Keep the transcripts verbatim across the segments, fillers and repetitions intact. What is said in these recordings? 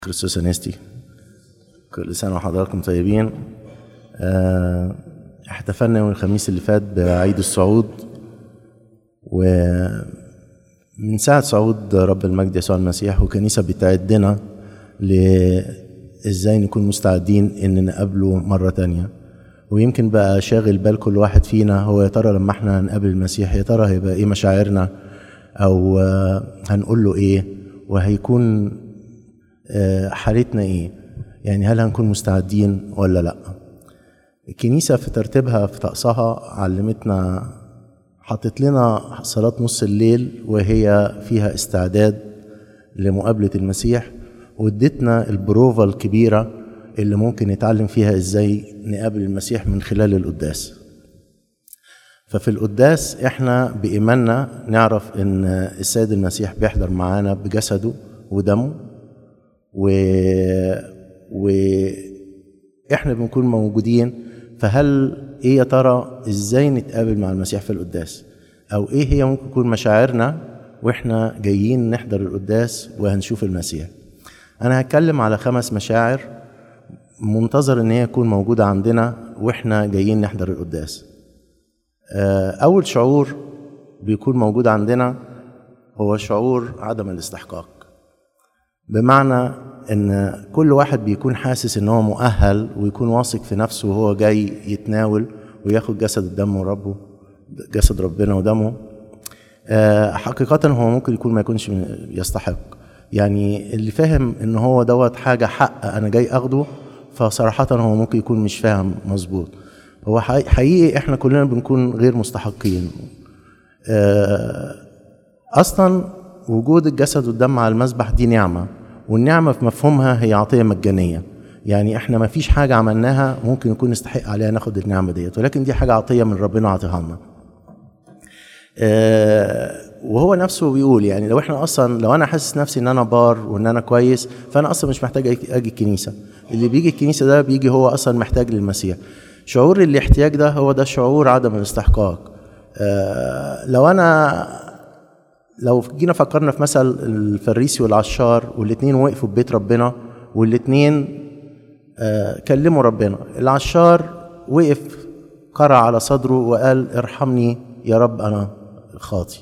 كريستوس انستي، كل سنة وحضراتكم طيبين. اه احتفلنا يوم الخميس اللي فات بعيد الصعود، ومن ساعة صعود رب المجد يسوع المسيح وكنيسة بتعدنا لإزاي نكون مستعدين إن نقابله مرة تانية. ويمكن بقى شاغل بال كل واحد فينا هو يا ترى لما احنا نقابل المسيح يا ترى هيبقى ايه مشاعرنا، او هنقول له ايه، وهيكون حالتنا ايه، يعني هل هنكون مستعدين ولا لا. الكنيسة في ترتيبها في طقسها علمتنا، حطت لنا صلاة نص الليل وهي فيها استعداد لمقابلة المسيح، وادتنا البروفة الكبيرة اللي ممكن نتعلم فيها ازاي نقابل المسيح من خلال القداس. ففي القداس احنا بإيماننا نعرف ان السيد المسيح بيحضر معانا بجسده ودمه، و... واحنا بنكون موجودين. فهل ايه يا ترى ازاي نتقابل مع المسيح في القداس، او ايه هي ممكن تكون مشاعرنا واحنا جايين نحضر القداس وهنشوف المسيح؟ انا هتكلم على خمس مشاعر منتظر ان هي تكون موجودة عندنا واحنا جايين نحضر القداس. اول شعور بيكون موجود عندنا هو شعور عدم الاستحقاق، بمعنى ان كل واحد بيكون حاسس ان هو مؤهل ويكون واثق في نفسه وهو جاي يتناول وياخد جسد الدم وربه، جسد ربنا ودمه. حقيقة هو ممكن يكون ما يكونش يستحق، يعني اللي فاهم ان هو دوت حاجة حق انا جاي اخده، فصراحة هو ممكن يكون مش فاهم مظبوط. هو حقيقي احنا كلنا بنكون غير مستحقين. اصلا وجود الجسد والدم على المذبح دي نعمة، والنعمة في مفهومها هي عطية مجانية، يعني احنا ما فيش حاجة عملناها ممكن نكون نستحق عليها ناخد النعمة ديت، ولكن دي حاجة عطية من ربنا عطيها لنا. وهو نفسه بيقول يعني لو احنا اصلا لو انا حاسس نفسي ان انا بار وان انا كويس، فانا اصلا مش محتاج اجي الكنيسة. اللي بيجي الكنيسة ده بيجي هو اصلا محتاج للمسيح. شعور الاحتياج ده هو ده شعور عدم الاستحقاق. لو انا لو جينا فكرنا في مثل الفريسي والعشار، والاتنين وقفوا في بيت ربنا والاتنين كلموا ربنا. العشار وقف قرع على صدره وقال ارحمني يا رب انا خاطي.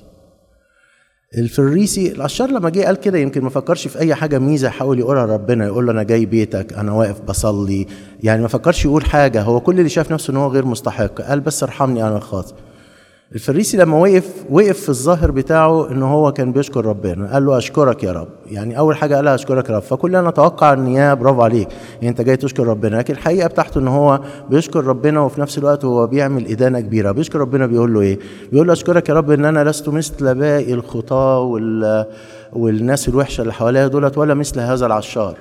الفريسي العشار لما جه قال كده يمكن ما فكرش في اي حاجه ميزه حاول يقولها ربنا، يقول له انا جاي بيتك، انا واقف بصلي، يعني ما فكرش يقول حاجه. هو كل اللي شاف نفسه ان هو غير مستحق، قال بس ارحمني انا خاطي. الفريسي لما وقف وقف في الظاهر بتاعه ان هو كان بيشكر ربنا، قال له اشكرك يا رب، يعني اول حاجه قالها اشكرك يا رب. فكلنا نتوقع ان يا برافو عليك يعني انت جاي تشكر ربنا، لكن الحقيقه بتاعته ان هو بيشكر ربنا وفي نفس الوقت هو بيعمل ادانه كبيره. بيشكر ربنا بيقول له ايه؟ بيقول له اشكرك يا رب ان انا لست مثل باقي الخطاه وال والناس الوحشه اللي حواليا دولت، ولا مثل هذا العشار.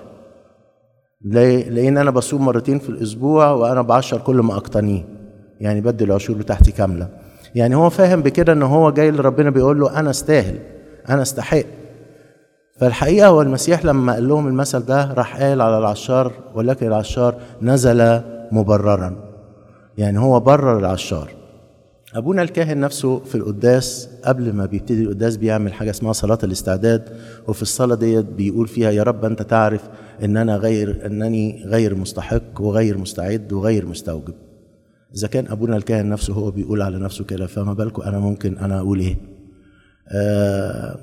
ليه؟ لان انا بصوم مرتين في الاسبوع وانا بعشر كل ما اقتنيه، يعني بدي العشور بتاعتي كامله. يعني هو فاهم بكده ان هو جاي لربنا بيقول له انا استاهل، انا استحق. فالحقيقه هو المسيح لما قال لهم المثل ده راح قال على العشار ولكن العشار نزل مبررا، يعني هو برر العشار. ابونا الكاهن نفسه في القداس قبل ما بيبتدي القداس بيعمل حاجه اسمها صلاه الاستعداد، وفي الصلاه ديت بيقول فيها يا رب انت تعرف ان انا غير انني غير مستحق وغير مستعد وغير مستوجب. إذا كان أبونا الكاهن نفسه هو بيقول على نفسه كده، فما بالكم أنا ممكن أنا أقول إيه؟ آه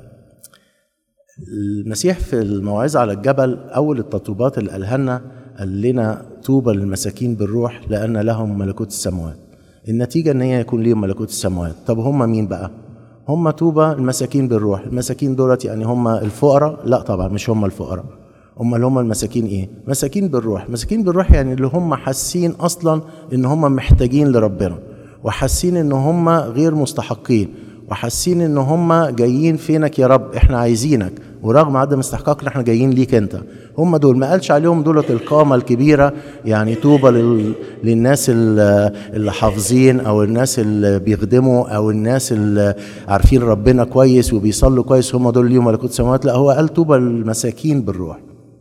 المسيح في الموعظة على الجبل أول التطوبات اللي قالها لنا قال لنا طوبى للمساكين بالروح لأن لهم ملكوت السماوات. النتيجة إن هي يكون ليهم ملكوت السماوات. طب هم مين بقى؟ هم طوبى المساكين بالروح. المساكين دولت يعني هم الفقراء؟ لا طبعا مش هم الفقراء. هم اللي هم المساكين ايه؟ مساكين بالروح. مساكين بالروح يعني اللي هم حاسين اصلا ان هم محتاجين لربنا، وحاسين ان هم غير مستحقين، وحاسين ان هم جايين فينك يا رب، احنا عايزينك، ورغم عدم استحقاقنا احنا جايين ليك انت. هم دول ما قالش عليهم دولة القامة الكبيرة، يعني طوبى لل... للناس اللي حافظين او الناس اللي بيخدموا او الناس اللي عارفين ربنا كويس وبيصلوا كويس، هم دول ليهم ملكوت السماوات. لا، هو قال طوبى للمساكين بالروح.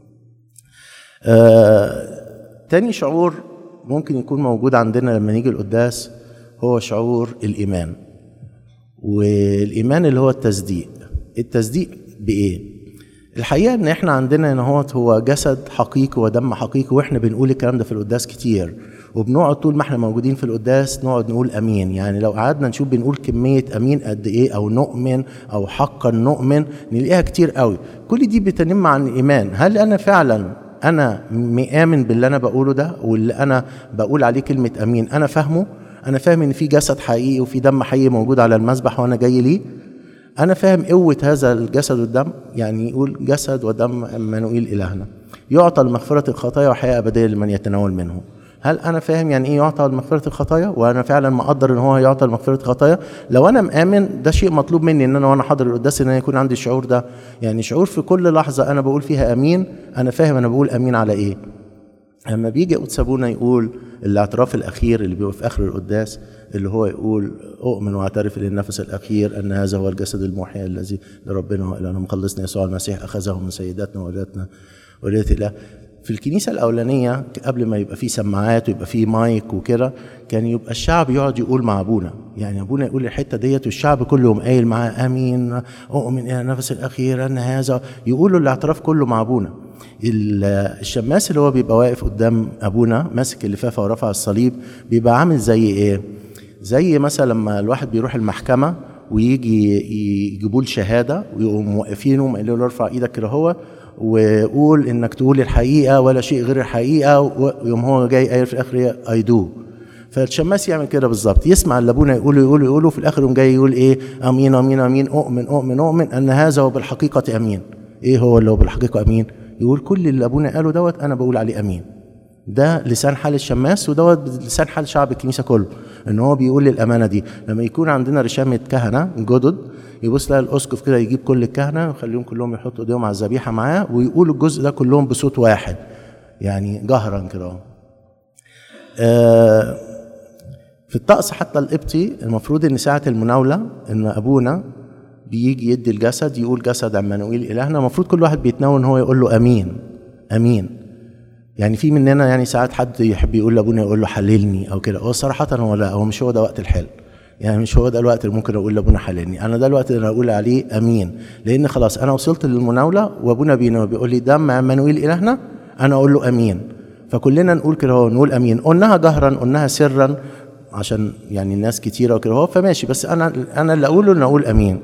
آه، تاني شعور ممكن يكون موجود عندنا لما نيجي القداس هو شعور الإيمان. والإيمان اللي هو التصديق. التصديق بإيه؟ الحقيقه ان احنا عندنا ان هو هو جسد حقيقي ودم حقيقي، واحنا بنقول الكلام ده في القداس كتير، وبنقعد طول ما احنا موجودين في القداس نقعد نقول امين. يعني لو قعدنا نشوف بنقول كميه امين قد ايه، او نؤمن او حقا نؤمن، نلاقيها كتير قوي. كل دي بتنم عن الايمان. هل انا فعلا انا مآمن باللي انا بقوله ده، واللي انا بقول عليه كلمه امين انا فاهمه؟ انا فاهم ان في جسد حقيقي وفي دم حقيقي موجود على المذبح وانا جاي ليه؟ انا فاهم قوه هذا الجسد والدم؟ يعني يقول جسد ودم عمانوئيل الهنا يعطى لمغفره الخطايا وحياه ابديه لمن يتناول منه. هل انا فاهم يعني ايه يعطى لمغفره الخطايا؟ وانا فعلا مقدر ان هو يعطى لمغفره الخطايا؟ لو انا مآمن ده شيء مطلوب مني، ان انا وانا حاضر القداس ان انا يكون عندي الشعور ده، يعني شعور في كل لحظه انا بقول فيها امين انا فاهم انا بقول امين على ايه. لما بيجي قدس ابونا يقول الاعتراف الاخير اللي بيبقى في اخر القداس، اللي هو يقول اؤمن واعترف للنفس الاخير ان هذا هو الجسد المحيي الذي لربنا والهنا مخلصنا يسوع المسيح اخذه من سيداتنا وولادتنا ولادة اله. في الكنيسه الاولانيه قبل ما يبقى فيه سماعات ويبقى فيه مايك وكده، كان يبقى الشعب يقعد يقول مع ابونا، يعني ابونا يقول الحته ديت والشعب كله يقوم قايل معاه امين اؤمن الى النفس الاخير ان هذا، يقولوا الاعتراف كله مع ابونا. الشماس اللي هو بيبقى واقف قدام ابونا ماسك اللفافه ورفع الصليب، بيبقى عامل زي ايه؟ زي مثلا لما الواحد بيروح المحكمه ويجي يجيبوا له شهاده ويقوموا موقفينه وقالوا له ارفع ايدك كده هو وقول انك تقول الحقيقه ولا شيء غير الحقيقه، ويوم هو جاي قايل في الاخر اي دو. فالشماس يعمل كده بالظبط، يسمع اللي ابونا يقول يقول يقول في الاخر يوم جاي يقول ايه؟ امين امين امين اؤمن اؤمن اؤمن ان هذا هو بالحقيقه امين. ايه هو اللي هو بالحقيقه امين؟ يقول كل اللي ابونا قاله دوت انا بقول عليه امين. ده لسان حال الشماس، ودوت لسان حال شعب الكنيسه كله، ان هو بيقول الامانه دي. لما يكون عندنا رشامه كهنه جدد، يبص لها الاسقف كده يجيب كل الكهنه ويخليهم كلهم يحطوا ايديهم على الذبيحه معاه ويقولوا الجزء ده كلهم بصوت واحد، يعني جهرا كده. آه في الطقس حتى القبطي المفروض ان ساعه المناوله ان ابونا بيجي يدي الجسد يقول جسد عمانوئيل الهنا، المفروض كل واحد بيتناول ان هو يقول له امين امين. يعني في مننا يعني ساعات حد يحب يقول لابونا يقول له حللني او كده، هو صراحه هو لا، هو مش هو ده وقت الحل، يعني مش هو ده الوقت اللي ممكن اقول لابونا حللني. انا ده الوقت اللي اقول عليه امين، لان خلاص انا وصلت للمناوله وابونا بينا بيقول لي دم عمانوئيل الهنا، انا اقول له امين. فكلنا نقول كده، هو نقول امين، قلناها جهرا قلناها سرا عشان يعني الناس كتيره وكده هو فماشي، بس انا انا اللي اقوله ان اقول امين.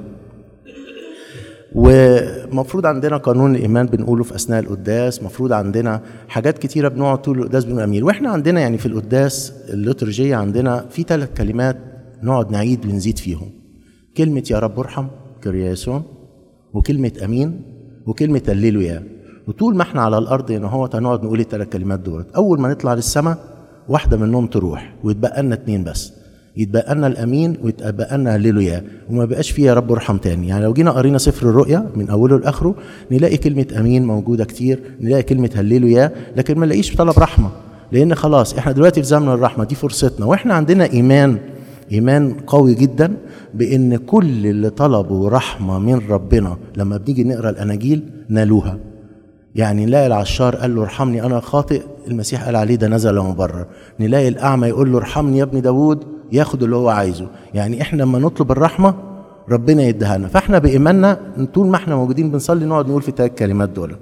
ومفروض عندنا قانون الايمان بنقوله في اثناء القداس، مفروض عندنا حاجات كتيره بنقعد طول القداس بنقول امين. واحنا عندنا يعني في القداس الليتورجيه عندنا في ثلاث كلمات نقعد نعيد ونزيد فيهم، كلمه يا رب ارحم كرياسون، وكلمه امين، وكلمه هللويا. وطول ما احنا على الارض هنا هو هنقعد نقول الثلاث كلمات دول. اول ما نطلع للسماء واحده منهم تروح ويتبقى لنا اثنين بس، يتبقى لنا الامين ويتبقى لنا هللويا، وما بقاش فيه يا رب ارحم تاني. يعني لو جينا قرينا سفر الرؤيا من اوله لاخره نلاقي كلمه امين موجوده كتير، نلاقي كلمه هللويا، لكن ما نلاقيش طلب رحمه، لان خلاص احنا دلوقتي في زمن الرحمه، دي فرصتنا. واحنا عندنا ايمان ايمان قوي جدا بان كل اللي طلبوا رحمه من ربنا لما بنيجي نقرا الاناجيل نالوها. يعني نلاقي العشار قال له ارحمني انا خاطئ، المسيح قال عليه ده نزل مبرر. نلاقي الاعمى يقول له ارحمني يا ابن داوود، ياخد اللي هو عايزه. يعني احنا لما نطلب الرحمه ربنا يديها لنا. فاحنا بايماننا طول ما احنا موجودين بنصلي نقعد نقول في الثلاث كلمات دول.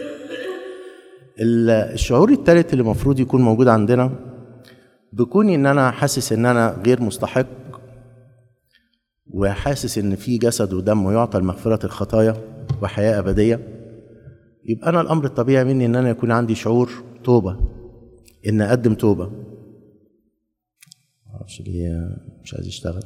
الشعور الثالث اللي المفروض يكون موجود عندنا بيكون ان انا حاسس ان انا غير مستحق، وحاسس ان في جسد ودم يعطى لمغفره الخطايا وحياه ابديه. يبقى انا الامر الطبيعي مني ان انا يكون عندي شعور توبه، ان اقدم توبه. معرفش ليه مش عايز يشتغل.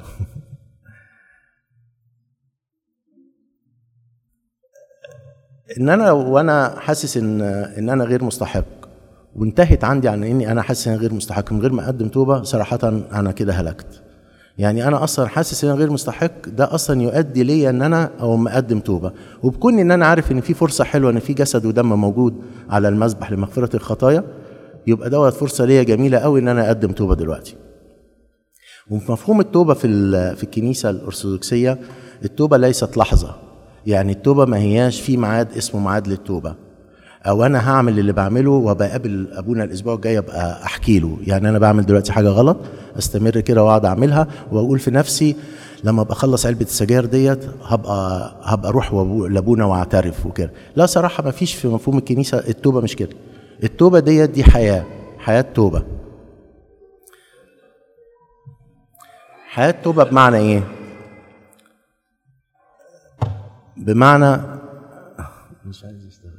ان انا وانا حاسس ان ان انا غير مستحق، وانتهت عندي عن اني انا حاسس ان انا غير مستحق من غير ما اقدم توبه، صراحه انا كده هلكت. يعني انا اصلا حاسس ان انا غير مستحق، ده اصلا يؤدي لي ان انا او ما اقدم توبه. وبكون ان انا عارف ان في فرصه حلوه ان في جسد ودم موجود على المذبح لمغفره الخطايا، يبقى دوت فرصه ليا جميله قوي ان انا اقدم توبه دلوقتي. وفي مفهوم التوبه في في الكنيسه الارثوذكسيه، التوبه ليست لحظه. يعني التوبه ما هياش في ميعاد اسمه ميعاد للتوبه. او انا هعمل اللي بعمله وبقابل ابونا الاسبوع الجاي ابقى احكي له. يعني انا بعمل دلوقتي حاجه غلط، استمر كده واقعد اعملها واقول في نفسي لما ابقى اخلص علبه السجاير ديت هبقى هبقى اروح لابونا واعترف وكده. لا صراحه ما فيش في مفهوم الكنيسه التوبه مش كده. التوبه ديت دي حياه، حياه توبه. حياه توبه بمعنى ايه؟ بمعنى مش عايز يشتغل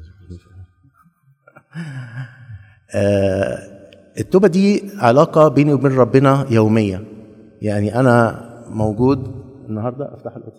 آه التوبه دي علاقه بيني وبين ربنا يوميه. يعني انا موجود النهارده، افتح القدس.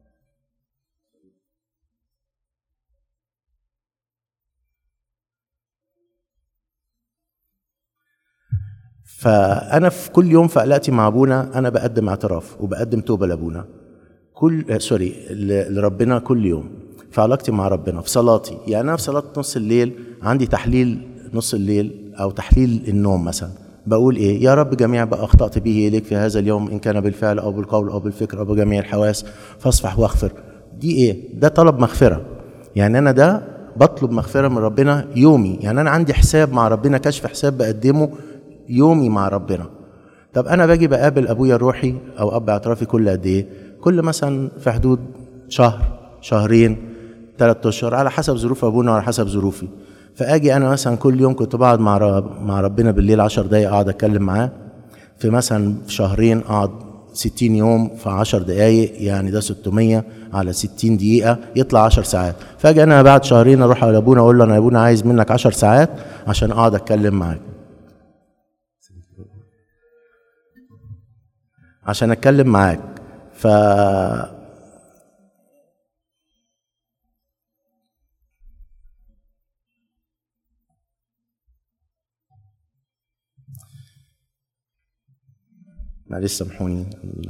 فانا في كل يوم في علاقتي مع ابونا انا بقدم اعتراف وبقدم توبه لابونا كل آه سوري لربنا كل يوم في علاقتي مع ربنا، في صلاتي. يعني انا في صلاه نص الليل عندي تحليل نص الليل او تحليل النوم مثلا، بقول ايه؟ يا رب جميع ما اخطات به اليك في هذا اليوم ان كان بالفعل او بالقول او بالفكر او بجميع الحواس فاصفح واغفر. دي ايه؟ ده طلب مغفره. يعني انا ده بطلب مغفره من ربنا يومي. يعني انا عندي حساب مع ربنا، كشف حساب بقدمه يومي مع ربنا. طب انا باجي بقابل ابويا الروحي او اب اعترافي كل قد ايه؟ كل مثلا في حدود شهر، شهرين، ثلاث اشهر، على حسب ظروف ابونا وعلى حسب ظروفي. فاجي انا مثلا كل يوم كنت بقعد مع رب مع ربنا بالليل عشر دقايق اقعد اتكلم معاه. في مثلا في شهرين اقعد ستين يوم في عشر دقايق، يعني ده ستمية على ستين دقيقه يطلع عشر ساعات. فاجي انا بعد شهرين اروح على ابونا اقول له انا يا ابونا عايز منك عشر ساعات عشان اقعد اتكلم معاك، عشان اتكلم معاك. ف معلش سامحوني.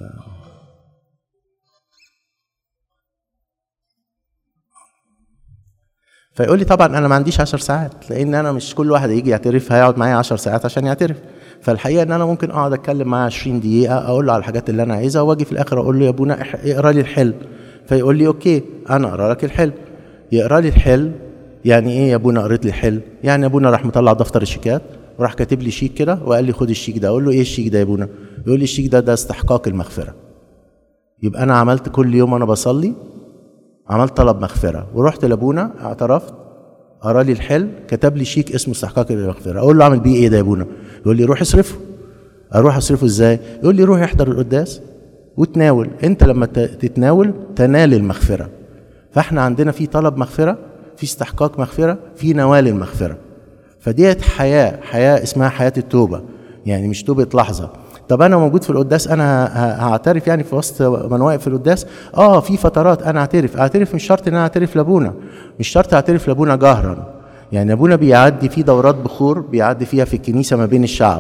فيقول لي طبعا انا ما عنديش عشر ساعات، لان انا مش كل واحد يجي يعترف هيقعد معايا عشر ساعات عشان يعترف. فالحقيقه ان انا ممكن اقعد اتكلم معاه عشرين دقيقه اقول له على الحاجات اللي انا عايزها، واجي في الاخر اقول له يا ابونا اقرا لي الحل. فيقول لي اوكي انا اقرا لك الحل. يقرا لي الحل يعني ايه يا ابونا قريت لي الحل؟ يعني يا ابونا راح مطلع دفتر الشيكات وراح كاتب لي شيك كده وقال لي خد الشيك ده. اقول له ايه الشيك ده يا ابونا؟ يقول لي الشيك ده ده استحقاق المغفره. يبقى انا عملت كل يوم انا بصلي عملت طلب مغفره، ورحت لابونا اعترفت، قرا لي الحل، كتب لي شيك اسمه استحقاق المغفره. اقول له اعمل بيه ايه ده يا ابونا؟ يقول لي روح اصرفه. اروح اصرفه ازاي؟ يقول لي روح احضر القداس وتناول. انت لما تتناول تنال المغفره. فاحنا عندنا في طلب مغفره، في استحقاق مغفره، في نوال المغفره. فديت حياه حياه اسمها حياه التوبه، يعني مش توبه لحظه. طب انا موجود في القداس انا هعترف يعني في وسط من واقف في القداس؟ اه في فترات انا اعترف اعترف مش شرط ان انا اعترف لابونا، مش شرط اعترف لابونا جهرا. يعني ابونا بيعدي في دورات بخور بيعدي فيها في الكنيسه ما بين الشعب.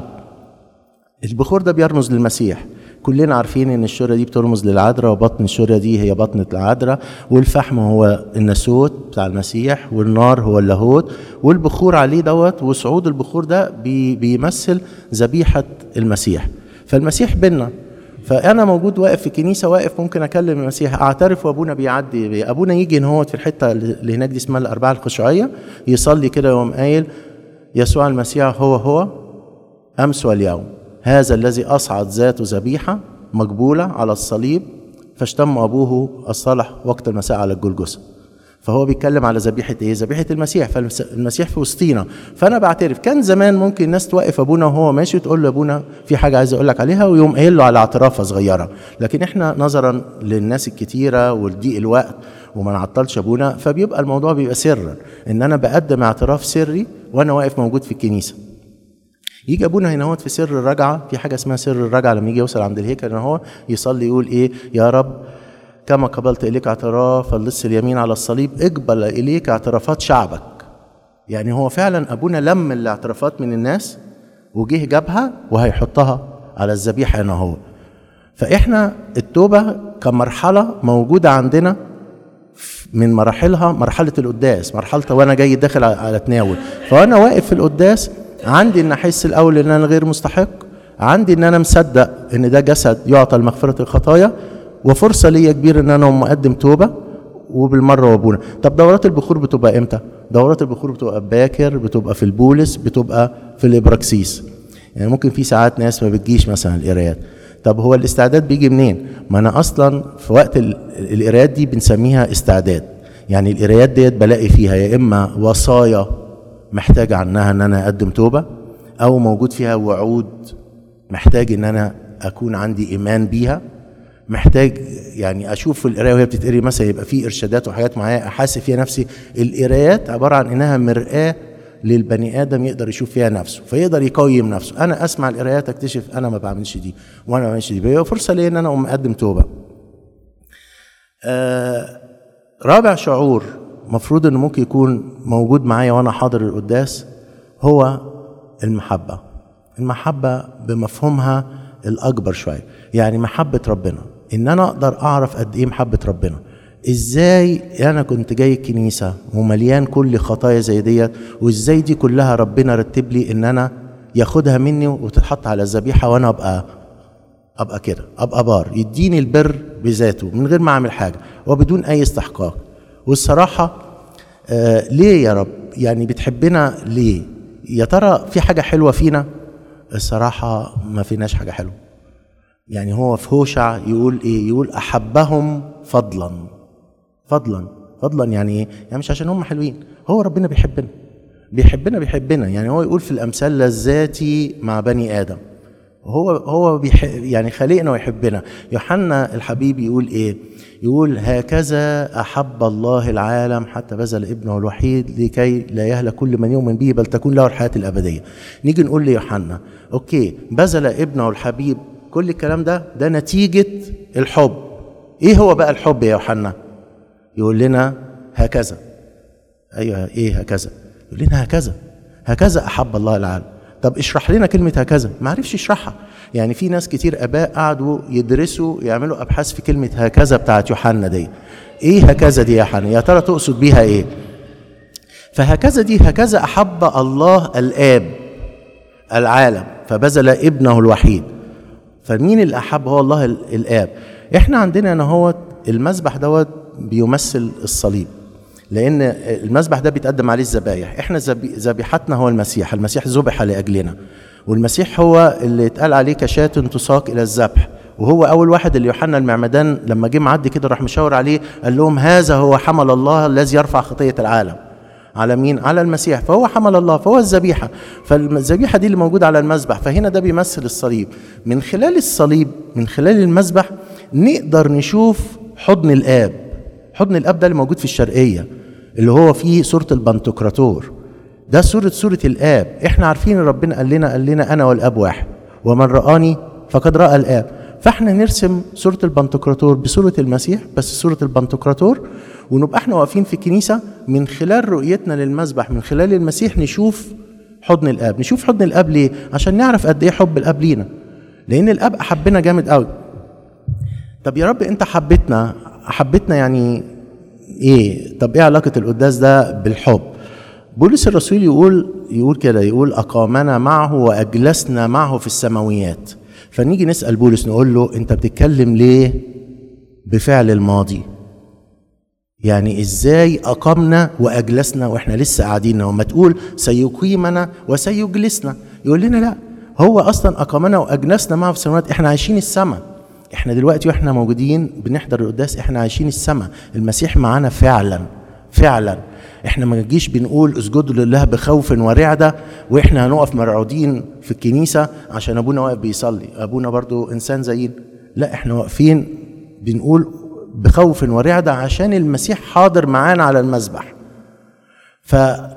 البخور ده بيرمز للمسيح. كلنا عارفين ان الشورى دي بترمز للعذراء، وبطن الشورى دي هي بطنة العذراء، والفحم هو الناسوت بتاع المسيح، والنار هو اللاهوت، والبخور عليه دوت، وصعود البخور ده بي بيمثل ذبيحة المسيح. فالمسيح بينا. فانا موجود واقف في الكنيسه، واقف ممكن اكلم المسيح اعترف، وابونا بيعدي بي. ابونا يجي ان هو في الحته اللي هناك دي اسمها الاربعه الخشوعيه، يصلي كده ويقوم قايل يسوع المسيح هو هو امس واليوم، هذا الذي اصعد ذاته ذبيحه مقبوله على الصليب فاشتم ابوه الصالح وقت المساء على الجلجثه. فهو بيتكلم على ذبيحه ايه؟ ذبيحه المسيح. فالمسيح في وسطينا. فانا بعترف. كان زمان ممكن الناس توقف ابونا وهو ماشي وتقول له ابونا في حاجه عايز اقول لك عليها، ويقوم قايل له على اعترافه صغيره. لكن احنا نظرا للناس الكتيره ولضيق الوقت وما نعطلش ابونا، فبيبقى الموضوع بيبقى سرا، ان انا بقدم اعتراف سري وانا واقف موجود في الكنيسه. يجي ابونا هنا هو في سر الرجعه، في حاجه اسمها سر الرجعه، لما يجي يوصل عند الهيكل هنا هو يصلي يقول ايه؟ يا رب كما قبلت إليك اعتراف اللص اليمين على الصليب اقبل إليك اعترافات شعبك. يعني هو فعلا أبونا لم الاعترافات من الناس وجه جابها وهيحطها على الذبيحة هنا هو. فإحنا التوبة كمرحلة موجودة عندنا من مراحلها مرحلة القداس، مرحلة وأنا جاي داخل على تناول. فأنا واقف في القداس عندي إن أحس الأول إن أنا غير مستحق، عندي إن أنا مصدق إن ده جسد يعطى لمغفرة الخطايا، وفرصة ليا كبيرة ان انا مقدم توبة وبالمرة وابونا. طب دورات البخور بتبقى امتى؟ دورات البخور بتبقى باكر، بتبقى في البولس، بتبقى في الابراكسيس. يعني ممكن في ساعات ناس ما بتجيش مثلا القرايات. طب هو الاستعداد بيجي منين؟ ما انا اصلا في وقت القرايات دي بنسميها استعداد. يعني القرايات ديت بلاقي فيها يا اما وصايا محتاج عنها ان انا اقدم توبه، او موجود فيها وعود محتاج ان انا اكون عندي ايمان بيها، محتاج يعني اشوف في القرايه وهي بتتقري مثلا يبقى في ارشادات وحاجات معايا احاسب فيها نفسي. القرايات عباره عن انها مرآه للبني ادم يقدر يشوف فيها نفسه فيقدر يقيم نفسه. انا اسمع القرايات اكتشف انا ما بعملش دي وانا ما بعملش دي، بيبقى فرصه لي ان انا اقوم اقدم توبه. آه رابع شعور مفروض انه ممكن يكون موجود معايا وانا حاضر القداس هو المحبه. المحبه بمفهومها الاكبر شويه، يعني محبه ربنا، ان انا اقدر اعرف قد ايه محبه ربنا. ازاي انا كنت جاي الكنيسه ومليان كل خطايا زي ديت، وازاي دي كلها ربنا رتب لي ان انا ياخدها مني وتتحط على الذبيحه وانا ابقى ابقى كده، ابقى بار، يديني البر بذاته من غير ما اعمل حاجه وبدون اي استحقاق. والصراحه آه ليه يا رب؟ يعني بتحبنا ليه؟ يا ترى في حاجه حلوه فينا؟ الصراحه ما فيناش حاجه حلوه. يعني هو في هوشع يقول ايه؟ يقول احبهم فضلا. فضلا فضلا يعني ايه؟ يعني مش عشان هم حلوين، هو ربنا بيحبنا بيحبنا بيحبنا يعني هو يقول في الامثال لذاتي مع بني ادم. هو هو بيحب، يعني خلقنا ويحبنا. يوحنا الحبيب يقول ايه؟ يقول هكذا احب الله العالم حتى بذل ابنه الوحيد لكي لا يهلك كل من يؤمن به بل تكون له الحياه الابديه. نيجي نقول ليوحنا اوكي بذل ابنه الحبيب، كل الكلام ده ده نتيجه الحب. ايه هو بقى الحب يا يوحنا؟ يقول لنا هكذا. ايوه ايه هكذا؟ يقول لنا هكذا هكذا احب الله العالم. طب اشرح لنا كلمه هكذا. ما عرفش يشرحها. يعني في ناس كتير اباء قعدوا يدرسوا يعملوا ابحاث في كلمه هكذا بتاعت يوحنا دي. ايه هكذا دي يا يوحنا؟ يا ترى تقصد بيها ايه؟ فهكذا دي هكذا احب الله الاب العالم فبذل ابنه الوحيد. فمين اللي احب؟ هو الله الاب. احنا عندنا هنا هو المذبح دوت بيمثل الصليب، لان المذبح ده بيتقدم عليه الذبايح. احنا ذبيحتنا هو المسيح. المسيح ذبح لاجلنا، والمسيح هو اللي اتقال عليه كشاة تساق الى الذبح. وهو اول واحد اللي يوحنا المعمدان لما جه معدي كده راح مشاور عليه قال لهم هذا هو حمل الله الذي يرفع خطيه العالم. على مين؟ على المسيح. فهو حمل الله، فهو الذبيحه. فالذبيحه دي اللي موجوده على المذبح. فهنا ده بيمثل الصليب. من خلال الصليب، من خلال المذبح، نقدر نشوف حضن الاب. حضن الاب ده اللي موجود في الشرقيه اللي هو فيه سوره البنتوكراتور. ده سوره سوره الاب. احنا عارفين ربنا قال لنا قال لنا انا والاب واحد، ومن رآني فقد رأى الاب. فاحنا نرسم سوره البنتوكراتور بسوره المسيح، بس سوره البنتوكراتور، ونبقى احنا واقفين في الكنيسه من خلال رؤيتنا للمذبح من خلال المسيح نشوف حضن الاب. نشوف حضن الاب ليه؟ عشان نعرف قد ايه حب الاب لينا، لان الاب احبنا جامد قوي. طب يا رب انت حبيتنا، حبيتنا يعني ايه؟ طب ايه علاقه القداس ده بالحب؟ بولس الرسول يقول يقول كده، يقول اقامنا معه واجلسنا معه في السماويات. فنيجي نسال بولس نقول له انت بتتكلم ليه بفعل الماضي؟ يعني ازاي اقامنا واجلسنا واحنا لسه قاعدين؟ وما تقول سيقيمنا وسيجلسنا. يقول لنا لا، هو اصلا اقامنا واجلسنا معه في السماوات. احنا عايشين السماء. احنا دلوقتي واحنا موجودين بنحضر القداس احنا عايشين السماء. المسيح معانا فعلا فعلا. احنا ما نجيش بنقول اسجدوا لله بخوف ورعده واحنا هنقف مرعودين في الكنيسه عشان ابونا واقف بيصلي، ابونا برضو انسان زينا. لا، احنا واقفين بنقول بخوف ورعده عشان المسيح حاضر معانا على المذبح. ف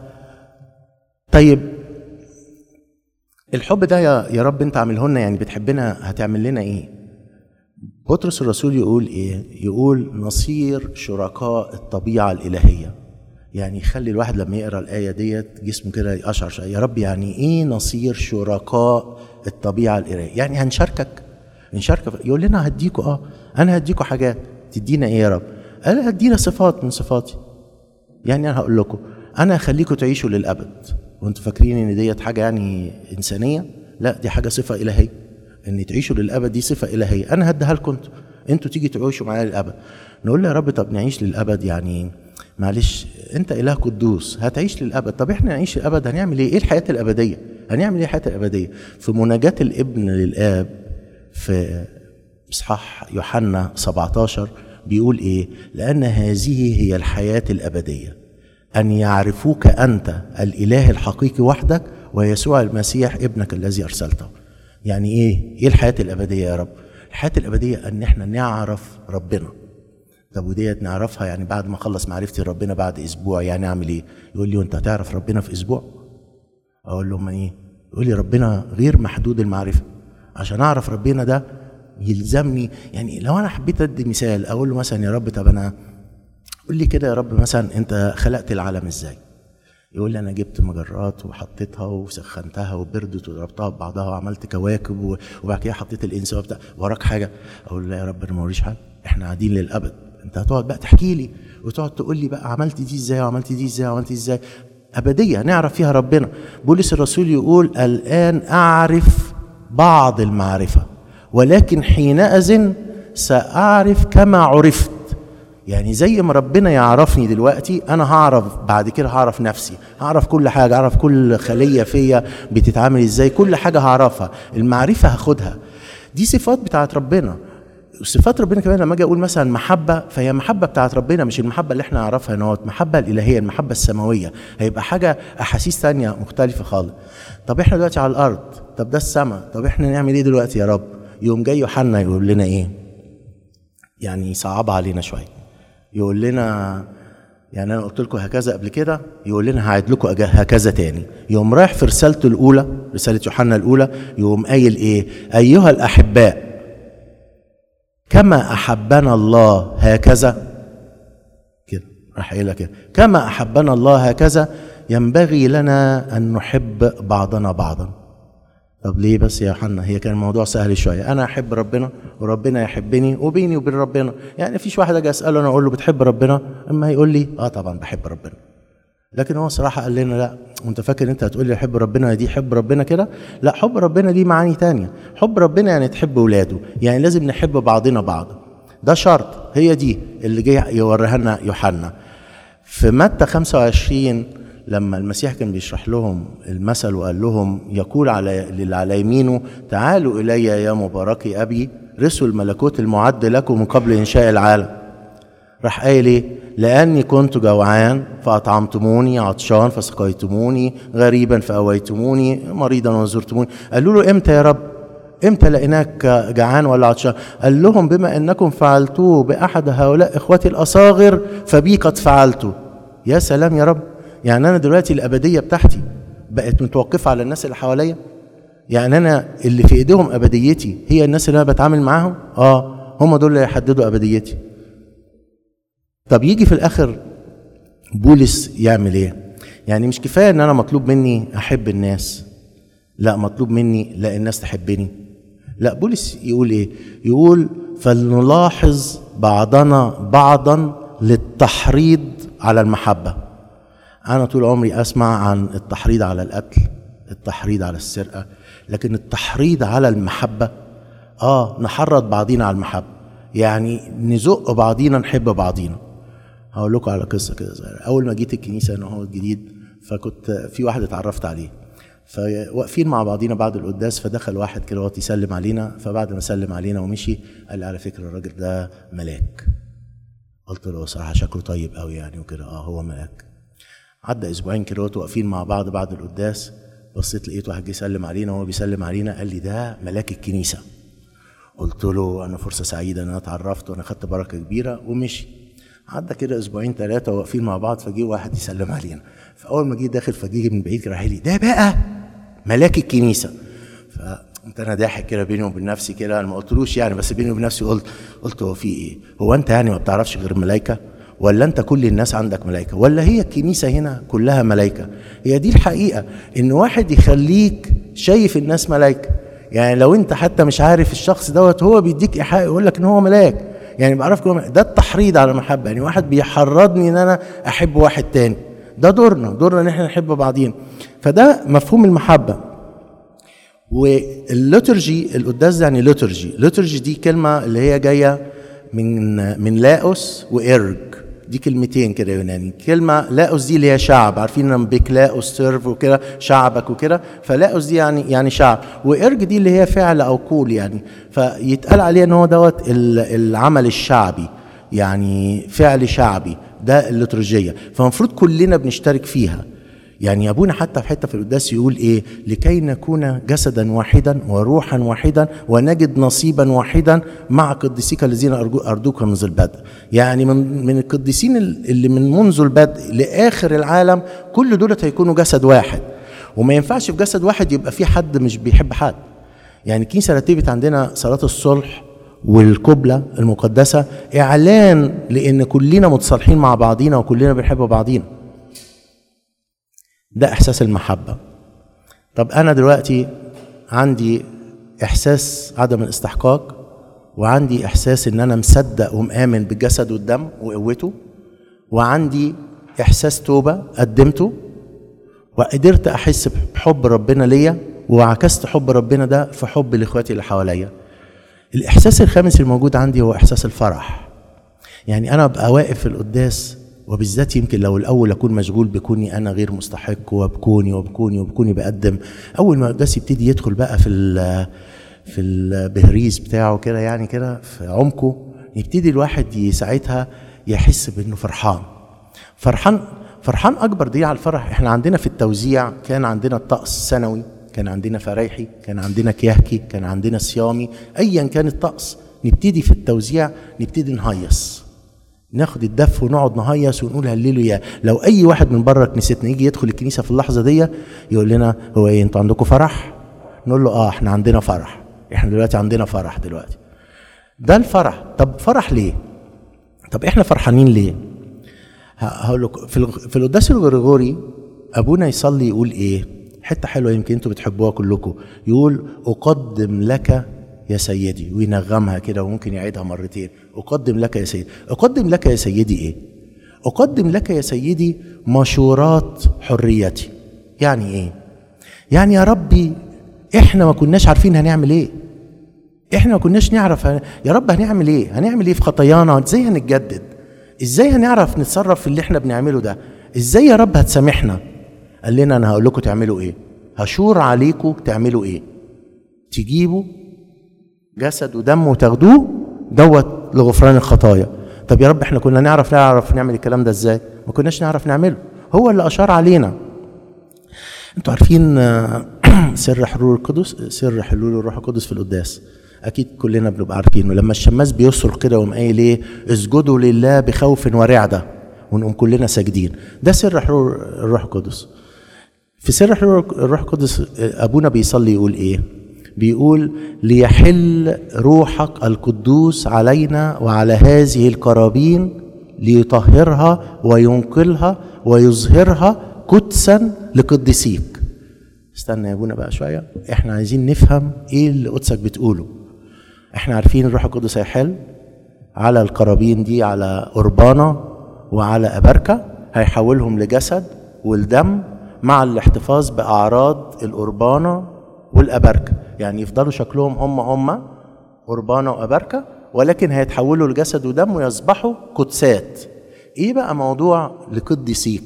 طيب الحب ده يا يا رب انت عامله لنا، يعني بتحبنا، هتعمل لنا ايه؟ بطرس الرسول يقول ايه؟ يقول نصير شركاء الطبيعه الالهيه. يعني يخلي الواحد لما يقرا الايه ديت جسمه كده يقشعر شويه. يا رب يعني ايه نصير شركاء الطبيعه الالهيه؟ يعني هنشاركك نشاركك. يقول لنا هديكوا اه انا هديكوا حاجات. تدينا ايه يا رب؟ قال هدينا صفات من صفاتي. يعني انا هقول لكم انا هخليكم تعيشوا للابد. وانتوا فاكرين ان ديت حاجه يعني انسانيه؟ لا، دي حاجه صفه الهيه. ان تعيشوا للابد دي صفه الهيه، انا هديها لكم انتوا انتوا تيجي تعيشوا معايا للابد. نقول له يا رب طب نعيش للابد يعني معلش انت اله قدوس هتعيش للابد. طب احنا نعيش للابد هنعمل ايه؟ ايه الحياه الابديه؟ هنعمل ايه الحياه الابديه؟ في مناجاه الابن للاب في اصحاح يوحنا سبعتاشر بيقول ايه؟ لان هذه هي الحياه الابديه ان يعرفوك انت الاله الحقيقي وحدك ويسوع المسيح ابنك الذي ارسلته. يعني ايه؟ ايه الحياه الابديه يا رب؟ الحياه الابديه ان احنا نعرف ربنا. طب وديت نعرفها يعني بعد ما اخلص معرفتي ربنا بعد اسبوع يعني اعمل ايه؟ يقول لي وانت هتعرف ربنا في اسبوع؟ اقول له ما ايه؟ يقول لي ربنا غير محدود المعرفه. عشان اعرف ربنا ده يلزمني، يعني لو انا حبيت ادي مثال اقول له مثلا يا رب طب انا قول لي كده يا رب مثلا انت خلقت العالم ازاي؟ يقول لي انا جبت مجرات وحطيتها وسخنتها وبردت وضربتها ببعضها وعملت كواكب وبعد كده حطيت الانس وبتاع، وراك حاجه؟ اقول له لا يا رب انا ما وريش حاجه، احنا قاعدين للابد. انت هتقعد بقى تحكي لي وتقعد تقول لي بقى عملت دي ازاي وعملت دي ازاي وعملت دي ازاي. ابديه نعرف فيها ربنا. بولس الرسول يقول الان اعرف بعض المعرفه ولكن حينئذ ساعرف كما عرفت. يعني زي ما ربنا يعرفني دلوقتي انا هعرف بعد كده، هعرف نفسي، هعرف كل حاجه، هعرف كل خليه فيا بتتعامل ازاي، كل حاجه هعرفها. المعرفه هاخدها. دي صفات بتاعت ربنا. صفات ربنا كمان لما اجي اقول مثلا محبه، فهي محبه بتاعت ربنا، مش المحبه اللي احنا نعرفها نوت، محبه الالهيه، المحبه السماويه. هيبقى حاجه احاسيس ثانيه مختلفه خالص. طب احنا دلوقتي على الارض، طب ده السماء، طب احنا نعمل ايه دلوقتي يا رب؟ يوم جاي يوحنا يقول لنا ايه؟ يعني صعب علينا شويه، يقول لنا يعني انا قلت لكم هكذا قبل كده، يقول لنا هعيد لكم هكذا تاني. يوم رايح في رسالته الاولى، رساله يوحنا الاولى، يوم قايل ايه؟ ايها الاحباء كما احبنا الله هكذا، كده راح قايلها كده، كما احبنا الله هكذا ينبغي لنا ان نحب بعضنا بعضا. طب ليه بس يا يوحنا؟ هي كان الموضوع سهل شويه، انا احب ربنا وربنا يحبني وبيني وبين ربنا. يعني فيش واحد اجي اساله انا اقول له بتحب ربنا؟ اما هيقول لي اه طبعا بحب ربنا. لكن هو صراحه قال لنا لا، وانت فاكر انت هتقول لي حب ربنا دي حب ربنا كده؟ لا، حب ربنا دي معاني تانية. حب ربنا يعني تحب ولاده، يعني لازم نحب بعضنا بعض. ده شرط. هي دي اللي جاي يوريها لنا يوحنا في متى خمسة وعشرين لما المسيح كان بيشرح لهم المثل وقال لهم يقول على اللي على يمينه تعالوا الي يا مباركي ابي رثوا الملكوت المعد لكم من قبل انشاء العالم. راح قايل ايه؟ لاني كنت جوعان فاطعمتموني، عطشان فسقيتموني، غريبا فاويتموني، مريضا وزرتموني. قالوا له امتى يا رب؟ امتى لقيناك جعان ولا عطشان؟ قال لهم بما انكم فعلتوه باحد هؤلاء اخوتي الاصاغر فبي قد فعلته. يا سلام يا رب. يعني انا دلوقتي الابديه بتاعتي بقت متوقفه على الناس اللي حواليا؟ يعني انا اللي في ايديهم ابديتي هي الناس اللي انا بتعامل معاهم؟ اه، هم دول اللي يحددوا ابديتي. طب يجي في الاخر بولس يعمل ايه؟ يعني مش كفايه ان انا مطلوب مني احب الناس، لا مطلوب مني لا الناس تحبني. لا، بولس يقول ايه؟ يقول فلنلاحظ بعضنا بعضا للتحريض على المحبه. أنا طول عمري أسمع عن التحريض على القتل، التحريض على السرقة، لكن التحريض على المحبة، آه نحرض بعضينا على المحبة، يعني نزق بعضينا نحب بعضينا. هقول لكم على قصة كده صغيرة. أول ما جيت الكنيسة أنا هو الجديد، فكنت في واحد اتعرفت عليه، فواقفين مع بعضينا بعد القداس، فدخل واحد كده وقت يسلم علينا، فبعد ما سلم علينا ومشي قال لي على فكرة الراجل ده ملاك. قلت له صراحة شكله طيب قوي يعني وكده، آه هو ملاك. عدى اسبوعين كده واقفين مع بعض بعد القداس، بصيت لقيت واحد جه يسلم علينا وهو بيسلم علينا قال لي ده ملاك الكنيسه. قلت له انا فرصه سعيده ان انا اتعرفت وانا خدت بركه كبيره، ومشي. عدى كده اسبوعين ثلاثه واقفين مع بعض، فجي واحد يسلم علينا، فاول ما جه داخل فجي من بعيد راح لي ده بقى ملاك الكنيسه. فقمت انا ضاحك كده بيني وبين نفسي كده، انا ما قلتلوش يعني، بس بيني وبين نفسي قلت قلت هو في ايه؟ هو انت يعني ما بتعرفش غير الملائكه؟ ولا انت كل الناس عندك ملائكه؟ ولا هي الكنيسه هنا كلها ملائكه؟ هي دي الحقيقه، ان واحد يخليك شايف الناس ملائكه. يعني لو انت حتى مش عارف الشخص دوت هو بيديك ايحاء يقول لك ان هو ملاك، يعني بعرفك هو ملاك. ده التحريض على المحبه، يعني واحد بيحرضني ان انا احب واحد تاني. ده دورنا، دورنا ان احنا نحب بعضين. فده مفهوم المحبه. والليتورجي، القداس ده يعني ليتورجي. ليتورجي دي كلمه اللي هي جايه من من لاوس وإرج. دي كلمتين كده يوناني. كلمه لاوس دي اللي هي شعب، عارفين لما بيكلاوس سيرف وكده شعبك وكده، فلاوس دي يعني يعني شعب، وارج دي اللي هي فعل او قول يعني، فيتقال عليه ان هو دوت العمل الشعبي، يعني فعل شعبي، ده الليتورجيه، فالمفروض كلنا بنشترك فيها. يعني ابونا حتى في حته في القداس يقول ايه؟ لكي نكون جسدا واحدا وروحا واحدا ونجد نصيبا واحدا مع قديسيك الذين ارجوك منذ البدء. يعني من من القديسين اللي من منذ البدء لاخر العالم كل دول هيكونوا جسد واحد، وما ينفعش في جسد واحد يبقى في حد مش بيحب حد. يعني الكنيسه رتبت عندنا صلاه الصلح والقبله المقدسه اعلان لان كلنا متصالحين مع بعضينا وكلنا بنحب بعضينا. ده احساس المحبه. طب انا دلوقتي عندي احساس عدم الاستحقاق، وعندي احساس ان انا مصدق ومآمن بالجسد والدم وقوته، وعندي احساس توبه قدمته، وقدرت احس بحب ربنا ليا، وعكست حب ربنا ده في حب لاخواتي اللي حواليا. الاحساس الخامس الموجود عندي هو احساس الفرح. يعني انا ابقى واقف في القداس، وبالذات يمكن لو الاول اكون مشغول بكوني انا غير مستحق، وبكوني وبكوني وبكوني بقدم، اول ما القداس يبتدي يدخل بقى في ال في البهريز بتاعه كده، يعني كده في عمقه، يبتدي الواحد ساعتها يحس بانه فرحان فرحان فرحان اكبر دي على الفرح. احنا عندنا في التوزيع كان عندنا الطقس سنوي، كان عندنا فرايحي، كان عندنا كيهكي، كان عندنا صيامي، ايا كان الطقس نبتدي في التوزيع نبتدي نهيص، ناخد الدف ونقعد نهيص ونقول هللويا. لو اي واحد من بره كنيستنا يجي يدخل الكنيسه في اللحظه دي يقول لنا هو ايه انتوا عندكم فرح؟ نقول له اه احنا عندنا فرح، احنا دلوقتي عندنا فرح دلوقتي. ده الفرح. طب فرح ليه؟ طب احنا فرحانين ليه؟ هقول لكم في في القداس الغريغوري ابونا يصلي يقول ايه؟ حته حلوه يمكن انتوا بتحبوها كلكم، يقول اقدم لك يا سيدي، وينغمها كده وممكن يعيدها مرتين. اقدم لك يا سيدي. اقدم لك يا سيدي ايه؟ اقدم لك يا سيدي مشورات حريتي. يعني ايه؟ يعني يا ربي احنا ما كناش عارفين هنعمل ايه، احنا ما كناش نعرف ه... يا رب هنعمل ايه، هنعمل ايه في خطايانا، ازاي هنتجدد، ازاي هنعرف نتصرف في اللي احنا بنعمله ده، ازاي يا رب هتسامحنا. قال لنا انا هقول لكم تعملوا ايه، هشور عليكم تعملوا ايه، تجيبوا جسد ودم وتاخدوه دوت لغفران الخطايا. طب يا رب احنا كنا نعرف نعرف نعمل الكلام ده ازاي؟ ما كناش نعرف نعمله، هو اللي اشار علينا. انتوا عارفين سر حلول القدس، سر حلول الروح القدس في القداس اكيد كلنا بنبقى عارفينه. لما الشماس بيصرخ كده ويقوم قايل ايه؟ اسجدوا لله بخوف ورعده، ونقوم كلنا ساجدين. ده سر حلول الروح القدس. في سر حلول الروح القدس ابونا بيصلي يقول ايه؟ بيقول ليحل روحك القدوس علينا وعلى هذه القرابين ليطهرها وينقلها ويظهرها قدسا لقدسيك. استنى يا ابونا بقى شويه، احنا عايزين نفهم ايه اللي قدسك بتقوله. احنا عارفين الروح القدس هيحل على القرابين دي، على قربانه وعلى أبركة، هيحولهم لجسد والدم مع الاحتفاظ بأعراض القربانه والأبركة. يعني يفضلوا شكلهم هم هم قربانه وأبركة، ولكن هيتحولوا لجسد ودم ويصبحوا قدسات. ايه بقى موضوع لقدسيك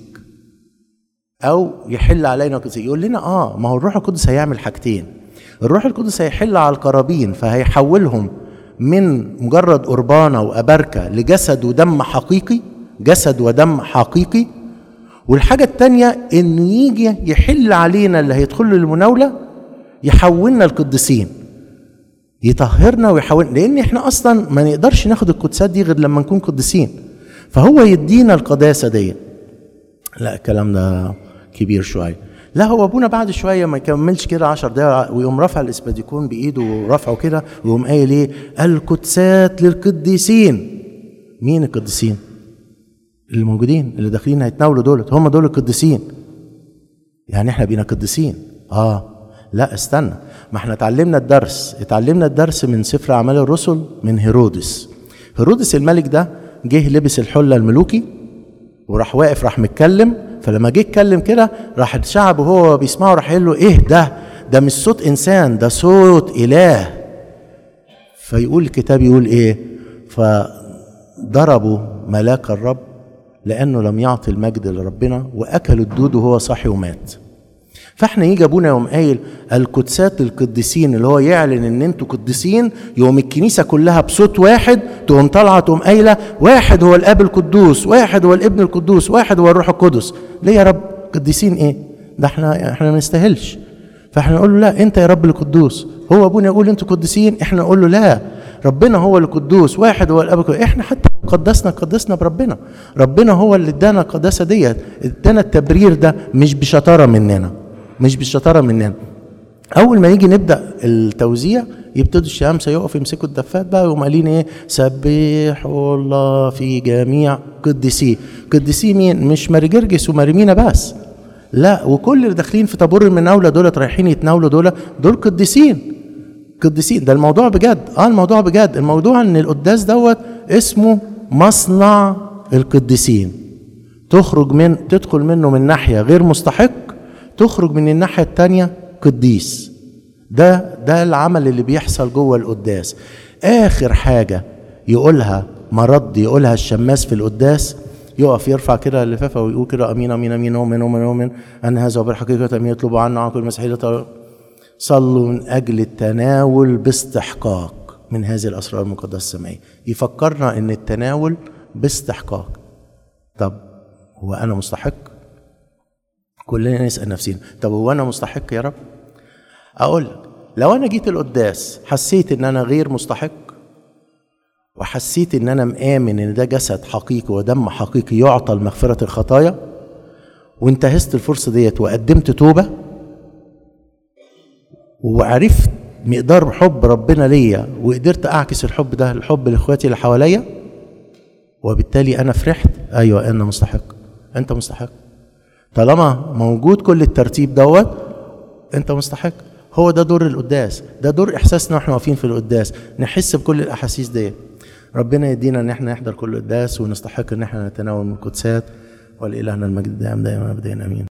او يحل علينا قدسيك؟ يقول لنا اه ما هو الروح القدس هيعمل حاجتين. الروح القدس هيحل على القرابين فهيحولهم من مجرد قربانه وأبركة لجسد ودم حقيقي، جسد ودم حقيقي. والحاجه الثانيه انه يجي يحل علينا اللي هيدخلوا للمناوله، يحولنا القديسين، يطهرنا ويحولنا، لان احنا اصلا ما نقدرش ناخد القدسات دي غير لما نكون قديسين، فهو يدينا القداسه دي. لا الكلام ده كبير شويه. لا هو ابونا بعد شويه ما يكملش كده عشر دقايق ويقوم رافع الاسباديكون بايده ورافعه كده ويقوم قايل ايه؟ القدسات للقديسين. مين القديسين؟ اللي موجودين اللي داخلين هيتناولوا دولت، هم دول القديسين. يعني احنا بينا قديسين؟ اه لا استنى، ما احنا اتعلمنا الدرس، اتعلمنا الدرس من سفر اعمال الرسل من هيرودس. هيرودس الملك ده جه لبس الحله الملوكي وراح واقف راح متكلم، فلما جه اتكلم كده راح الشعب وهو بيسمعه راح يقول له ايه ده؟ ده مش صوت انسان، ده صوت اله. فيقول الكتاب يقول ايه؟ فضربوا ملاك الرب لانه لم يعطي المجد لربنا، واكل الدود وهو صاحي ومات. فاحنا يجي ابونا يوم قايل القدسات القديسين، اللي هو يعلن ان انتوا قديسين، يوم الكنيسه كلها بصوت واحد تقوم طالعه تقوم قايله واحد هو الاب القدوس، واحد هو الابن القدوس، واحد هو الروح القدس. ليه يا رب قديسين ايه؟ ده احنا احنا ما نستاهلش. فاحنا نقول له لا، انت يا رب القدوس. هو ابونا يقول انتوا قديسين، احنا نقول له لا، ربنا هو القدوس، واحد هو الاب القدوس. احنا حتى لو قدسنا قدسنا بربنا، ربنا هو اللي ادانا القداسه ديت، ادانا التبرير ده، مش بشطاره مننا، مش بالشطاره مننا. اول ما يجي نبدا التوزيع يبتدوا الشمس يقف يمسكوا الدفات بقى ويقوموا قايلين ايه؟ سبحوا الله في جميع قديسيه. قديسيه مين؟ مش ماري جرجس وماري مينا بس، لا، وكل اللي داخلين في طابور المناوله دولت رايحين يتناولوا، دول دول قديسين. قديسين، ده الموضوع بجد. اه الموضوع بجد. الموضوع ان القداس دوت اسمه مصنع القديسين. تخرج من تدخل منه من ناحيه غير مستحق، تخرج من الناحيه الثانيه قديس. ده ده العمل اللي بيحصل جوه القداس. اخر حاجه يقولها مرض يقولها الشماس في القداس، يقف يرفع كده اللفافه ويقول كده امين امين امين اؤمن اؤمن اؤمن ان هذا هو بالحقيقه امين يطلب عنا عن كل مسيحيه. صلوا من اجل التناول باستحقاق من هذه الاسرار المقدسه السمائيه. يفكرنا ان التناول باستحقاق. طب هو انا مستحق؟ كلنا نسال نفسنا، طب هو انا مستحق يا رب؟ اقول لك، لو انا جيت القداس حسيت ان انا غير مستحق، وحسيت ان انا مآمن ان ده جسد حقيقي ودم حقيقي يعطى لمغفرة الخطايا، وانتهزت الفرصة ديت وقدمت توبة، وعرفت مقدار حب ربنا ليا، وقدرت اعكس الحب ده الحب لاخواتي اللي حواليا، وبالتالي انا فرحت، ايوه انا مستحق. انت مستحق طالما موجود كل الترتيب دوت، انت مستحق. هو ده دور القداس، ده دور احساسنا واحنا واقفين في القداس، نحس بكل الاحاسيس دي. ربنا يدينا ان احنا نحضر كل القداس ونستحق ان احنا نتناول من القدسات، ولإلهنا المجد دائما دائما ابدا امين.